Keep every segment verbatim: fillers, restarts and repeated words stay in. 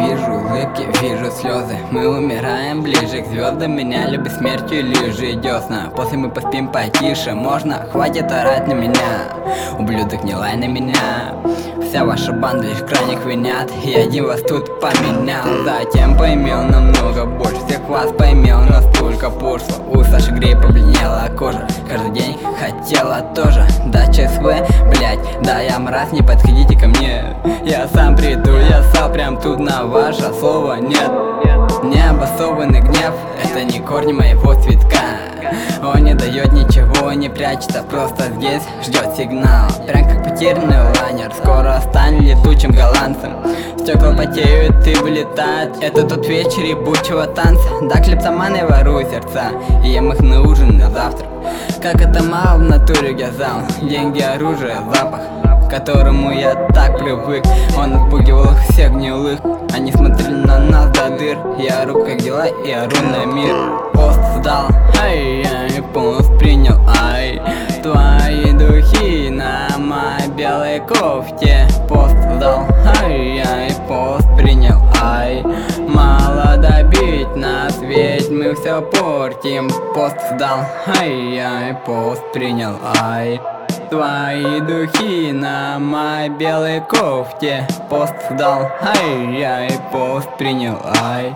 вижу улыбки, вижу слезы. Мы умираем ближе к звездам. Меня любят смертью или же десна. После мы поспим потише. Можно? Хватит орать на меня. Ублюдок, не лай на меня. Вся ваша банда лишь крайних винят. И один вас тут поменял. Затем поимел намного больше. Всех вас поимел настолько пошло. У Саши Грей побледнела кожа. Каждый день хотела тоже. Да, ЧСВ, блять, да я мразь, не подходите ко мне. Я сам приду, я сам прям тут на ваше слово нет. Необоснованный гнев, это не корни моего цветка. Он не дает ничего, не прячется, просто здесь ждет сигнал. Прям как потерянный лайнер, скоро станет летучим голландцем. Стекла потеют и вылетают, это тот вечер ебучего танца. Да, клептоманы ворую сердца, и ем их на ужин, на завтрак. Как это мало в натуре газал, деньги, оружие, запах, к которому я так привык. Он отпугивал всех гнилых, они смотрели на нас до дыр. Я ору, как дела, и ору на мир. Пост сдал, ай, ай, пост принял, ай. Твои духи на моей белой кофте. Пост сдал, ай, ай, пост принял, ай. Мало добить нас, ведь мы все портим. Пост сдал, ай, ай, пост принял, ай. Твои духи на моей белой кофте. Пост сдал, ай-яй, пост принял, ай.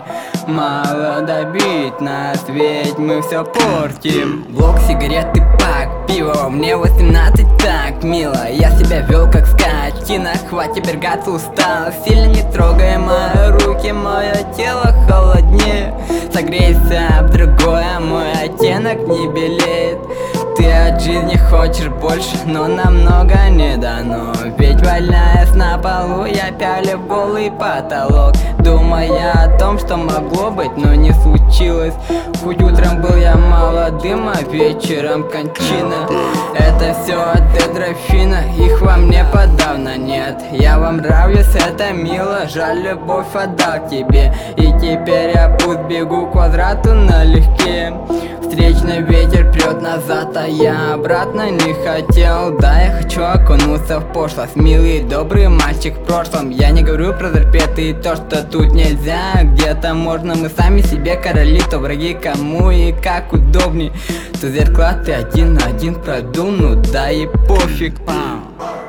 Мало добить нас, ведь мы все портим. Блок, сигареты, пак, пиво, мне восемнадцать, так мило. Я себя вел как скотина, хватит пергаться, устал. Сильно не трогай мои руки, мое тело холоднее. Согрейся об другое, мой оттенок не белеет. Ты от жизни хочешь больше, но намного не дано. Ведь валяясь на полу, я пялю в голый потолок, думая о том, что могло быть, но не случилось. Хоть утром был я молодым, а вечером кончина. Это все от эндорфина, их во мне подавно нет. Я вам нравлюсь, это мило, жаль, любовь отдал тебе. И теперь я пусть бегу к квадрату налегке. Встречный ветер прет назад, а я обратно не хотел. Да, я хочу окунуться в пошлость, милый добрый мальчик в прошлом. Я не говорю про зарплаты и то, что тут нельзя. Где-то можно, мы сами себе короли, то враги кому и как удобней. То зеркала ты один на один продул, ну да и пофиг.